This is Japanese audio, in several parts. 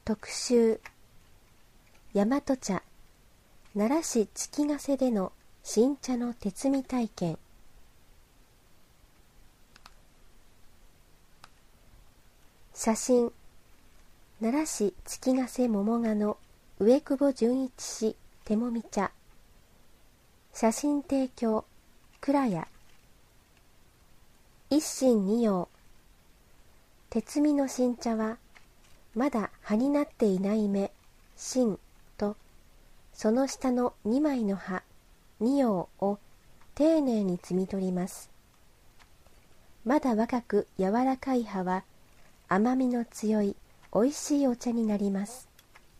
特集大和茶奈良市月ヶ瀬での新茶の手摘み体験。写真奈良市月ヶ瀬桃賀の植久保純一氏手もみ茶。写真提供倉谷。一心二葉。手摘みの新茶はまだ葉になっていない芽芯とその下の2枚の葉二葉を丁寧に摘み取ります。まだ若く柔らかい葉は甘みの強いおいしいお茶になります。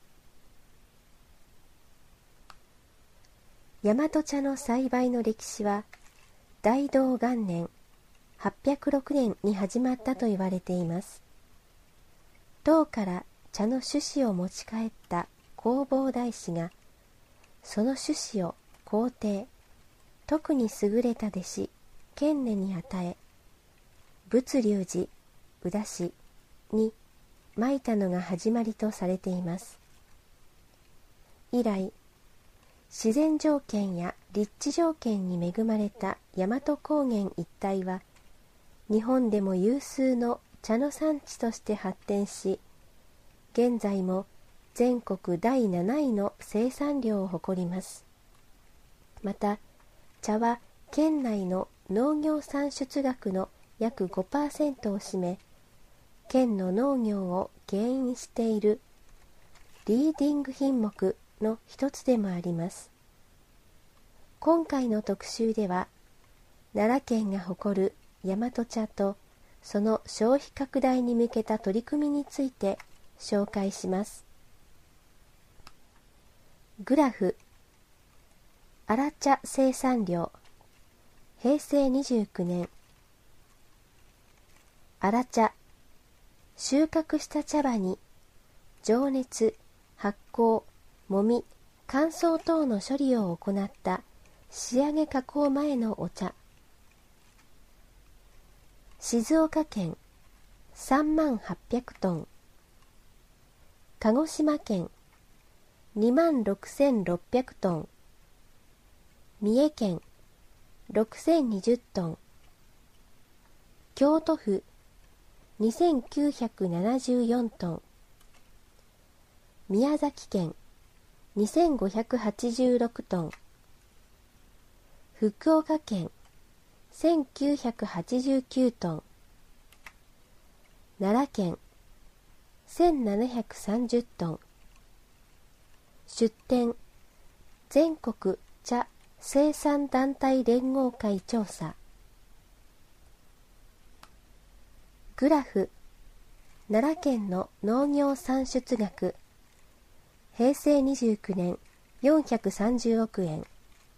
大和茶の栽培の歴史は大同元年806年に始まったと言われています。唐から茶の種子を持ち帰った弘法大師がその種子を皇帝、特に優れた弟子賢治に与え、仏龍寺宇陀市にまいたのが始まりとされています。以来自然条件や立地条件に恵まれた大和高原一帯は日本でも有数の茶の産地として発展し、現在も全国第7位の生産量を誇ります。また茶は県内の農業産出額の約 5% を占め、県の農業を牽引しているリーディング品目の一つでもあります。今回の特集では奈良県が誇る大和茶とその消費拡大に向けた取り組みについて紹介します。グラフ荒茶生産量平成29年。荒茶収穫した茶葉に蒸熱、発酵、もみ、乾燥等の処理を行った仕上げ加工前のお茶。静岡県3800トン、鹿児島県26600トン、三重県6020トン、京都府2974トン、宮崎県2586トン、福岡県1989トン、奈良県1730トン。出展全国茶生産団体連合会調査。グラフ奈良県の農業産出額平成29年430億円、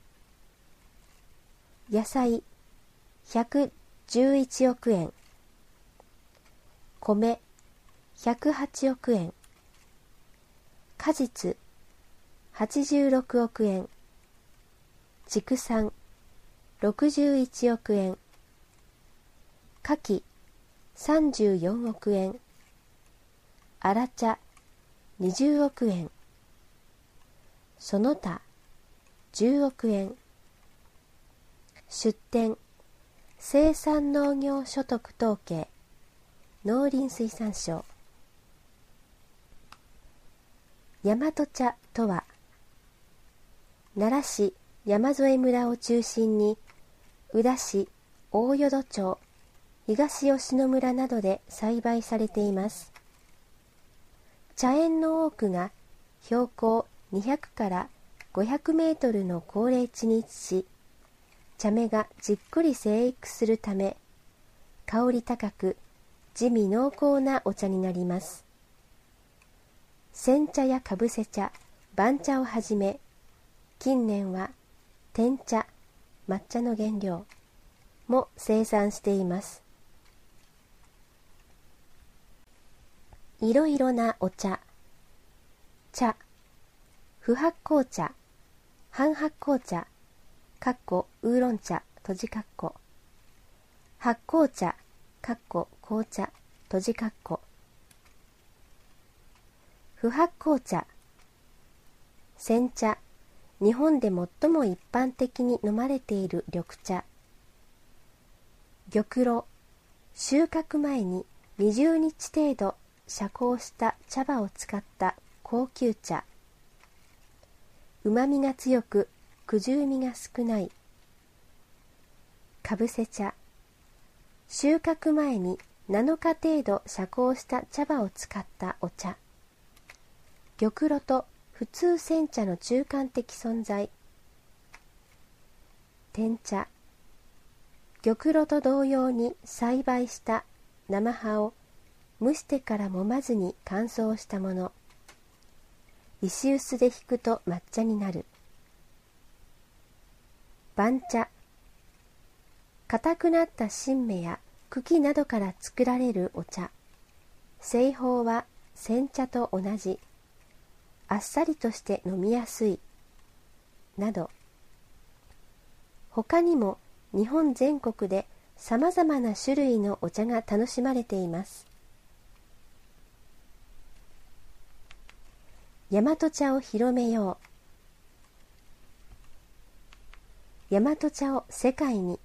野菜111億円、米108億円、果実86億円、畜産61億円、牡蠣34億円、荒茶20億円、その他10億円。出展生産農業所得統計農林水産省。大和茶とは奈良市山添村を中心に宇陀市、大淀町、東吉野村などで栽培されています。茶園の多くが標高200から500メートルの高冷地に位置し、茶芽がじっくり生育するため、香り高く地味濃厚なお茶になります。煎茶やかぶせ茶、番茶をはじめ、近年は天茶、抹茶の原料も生産しています。いろいろなお茶。茶、不発酵茶、半発酵茶、ウーロン茶、発酵茶、紅茶、不不発酵茶、煎茶、日本で最も一般的に飲まれている緑茶、玉露、収穫前に20日程度遮光した茶葉を使った高級茶、うまみが強くくじゅうみが少ないかぶせ茶、収穫前に7日程度遮光した茶葉を使ったお茶、玉露と普通煎茶の中間的存在、天茶、玉露と同様に栽培した生葉を蒸してから揉まずに乾燥したもの、石臼でひくと抹茶になる。番茶、硬くなった新芽や茎などから作られるお茶、製法は煎茶と同じ、あっさりとして飲みやすいなど、他にも日本全国でさまざまな種類のお茶が楽しまれています。大和茶を広めよう。大和茶を世界に。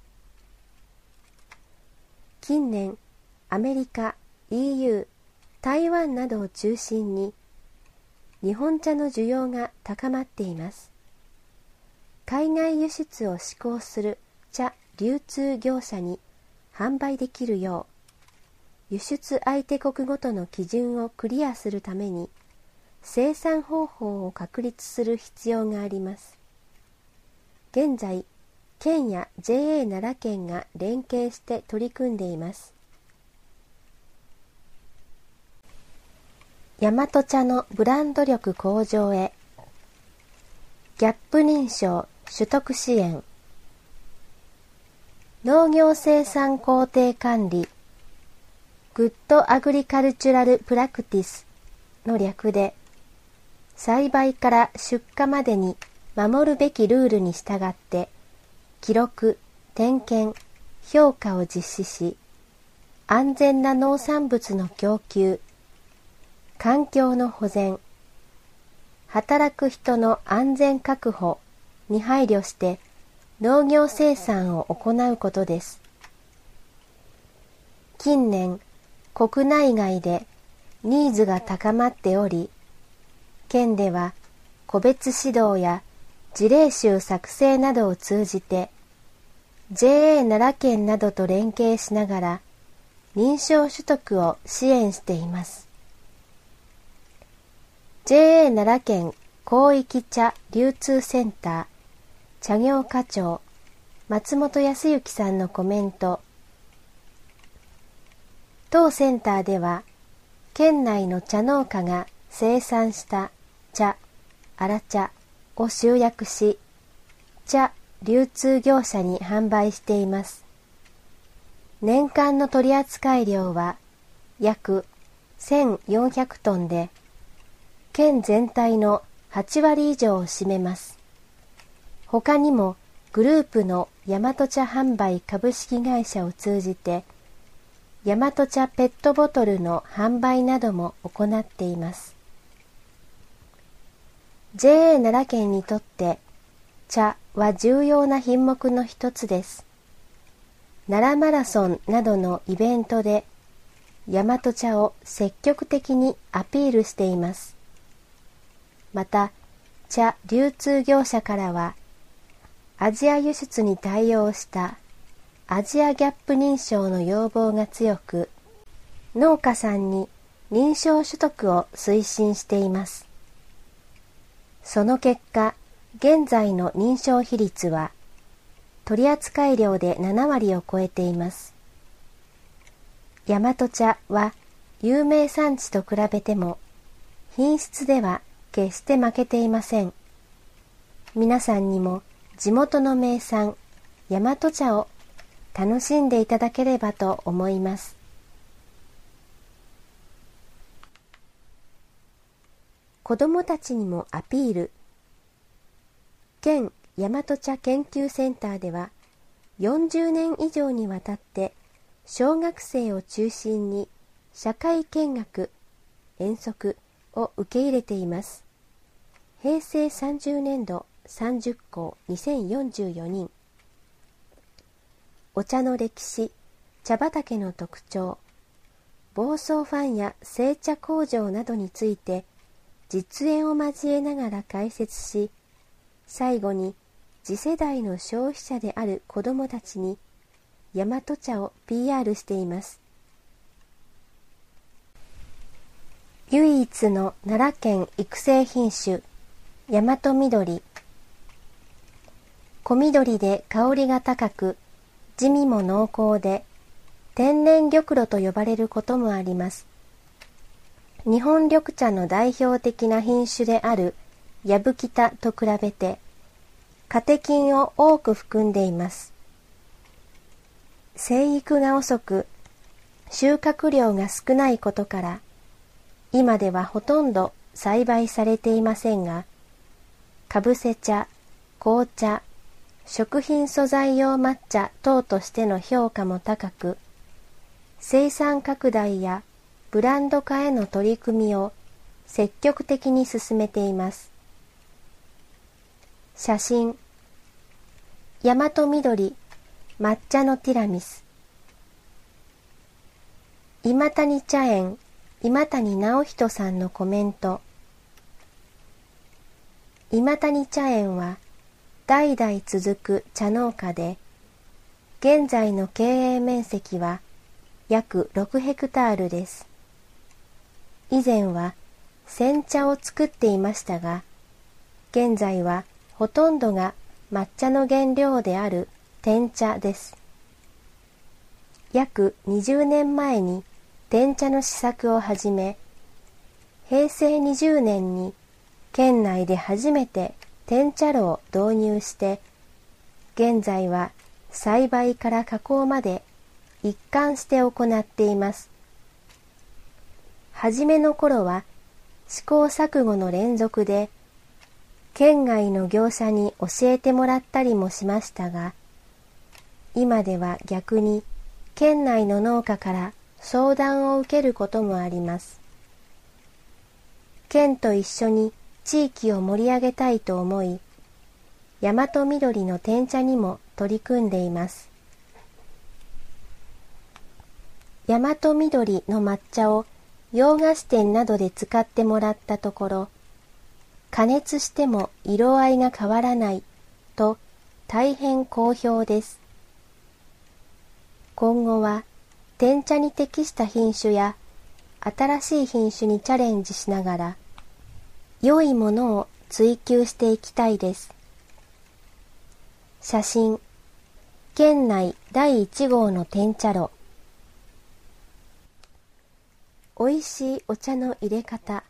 近年、アメリカ、EU、台湾などを中心に日本茶の需要が高まっています。海外輸出を志向する茶流通業者に販売できるよう、輸出相手国ごとの基準をクリアするために生産方法を確立する必要があります。現在、県や JA 奈良県が連携して取り組んでいます。大和茶のブランド力向上へ。ギャップ認証取得支援。農業生産工程管理グッドアグリカルチュラルプラクティスの略で、栽培から出荷までに守るべきルールに従って記録、点検、評価を実施し、安全な農産物の供給、環境の保全、働く人の安全確保に配慮して農業生産を行うことです。近年、国内外でニーズが高まっており、県では個別指導や事例集作成などを通じて JA 奈良県などと連携しながら認証取得を支援しています。JA 奈良県広域茶流通センター茶業課長松本康之さんのコメント。当センターでは県内の茶農家が生産した茶、荒茶を集約し、茶流通業者に販売しています。年間の取扱量は約1400トンで、県全体の8割以上を占めます。他にもグループの大和茶販売株式会社を通じて、大和茶ペットボトルの販売なども行っています。JA 奈良県にとって茶は重要な品目の一つです。奈良マラソンなどのイベントで大和茶を積極的にアピールしています。また、茶流通業者からはアジア輸出に対応したアジアギャップ認証の要望が強く、農家さんに認証取得を推進しています。その結果、現在の認証比率は取扱量で7割を超えています。大和茶は有名産地と比べても品質では決して負けていません。皆さんにも地元の名産大和茶を楽しんでいただければと思います。子どもたちにもアピール。県大和茶研究センターでは40年以上にわたって小学生を中心に社会見学、遠足、 を受け入れています。平成30年度30校2044人。お茶の歴史、茶畑の特徴、房総ファンや製茶工場などについて実演を交えながら解説し、最後に次世代の消費者である子どもたちに大和茶を PR しています。唯一の奈良県育成品種、大和緑。小緑で香りが高く、地味も濃厚で、天然玉露と呼ばれることもあります。日本緑茶の代表的な品種であるやぶきたと比べて、カテキンを多く含んでいます。生育が遅く、収穫量が少ないことから、今ではほとんど栽培されていませんが、かぶせ茶、紅茶、食品素材用抹茶等としての評価も高く、生産拡大やブランド化への取り組みを積極的に進めています。写真、大和緑抹茶のティラミス。今谷茶園今谷直人さんのコメント。今谷茶園は代々続く茶農家で、現在の経営面積は約6ヘクタールです。以前は煎茶を作っていましたが、現在はほとんどが抹茶の原料である天茶です。約20年前に天茶の試作を始め、平成20年に県内で初めて天茶炉を導入して、現在は栽培から加工まで一貫して行っています。初めの頃は試行錯誤の連続で、県外の業者に教えてもらったりもしましたが、今では逆に県内の農家から相談を受けることもあります。県と一緒に地域を盛り上げたいと思い、大和緑の天茶にも取り組んでいます。大和緑の抹茶を洋菓子店などで使ってもらったところ、加熱しても色合いが変わらないと大変好評です。今後は天茶に適した品種や新しい品種にチャレンジしながら、良いものを追求していきたいです。写真、県内第1号の天茶炉。おいしいお茶の入れ方。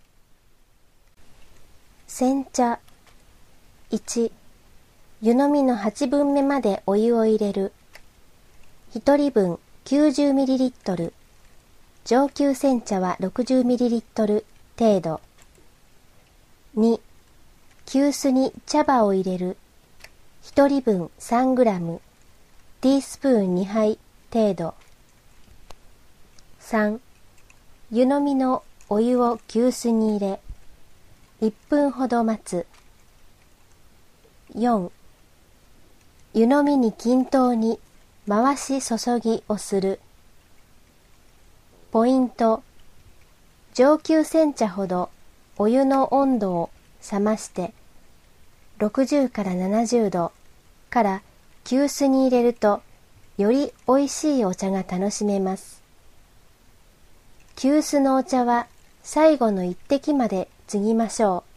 煎茶。1、湯飲みの8分目までお湯を入れる。1人分 90ml、上級煎茶は 60ml 程度。2、急須に茶葉を入れる。1人分 3g、ティースプーン2杯程度。3、湯飲みのお湯を急須に入れ、1分ほど待つ。4、湯飲みに均等に回し注ぎをする。ポイント、上級煎茶ほどお湯の温度を冷まして60から70度から急須に入れるとよりおいしいお茶が楽しめます。急須のお茶は最後の一滴まで継ぎましょ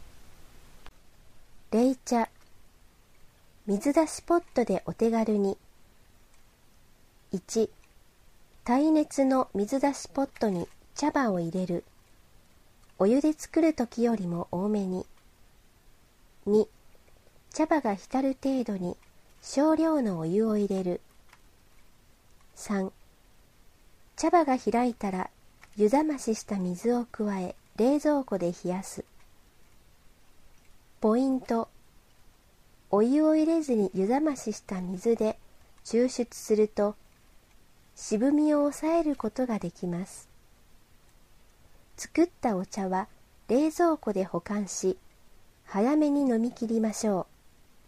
う。冷茶。水出しポットでお手軽に。1、耐熱の水出しポットに茶葉を入れる。お湯で作るときよりも多めに。2、茶葉が浸る程度に少量のお湯を入れる。3、茶葉が開いたら湯冷ましした水を加え冷蔵庫で冷やす。ポイント、お湯を入れずに湯冷ましした水で抽出すると渋みを抑えることができます。作ったお茶は冷蔵庫で保管し、早めに飲み切りましょう。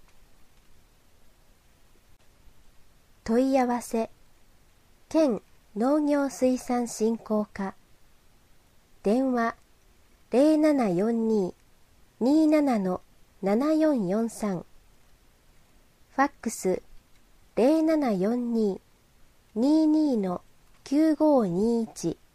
問い合わせ、県農業水産振興課、電話0742-27-7443、ファックス0742-22-9521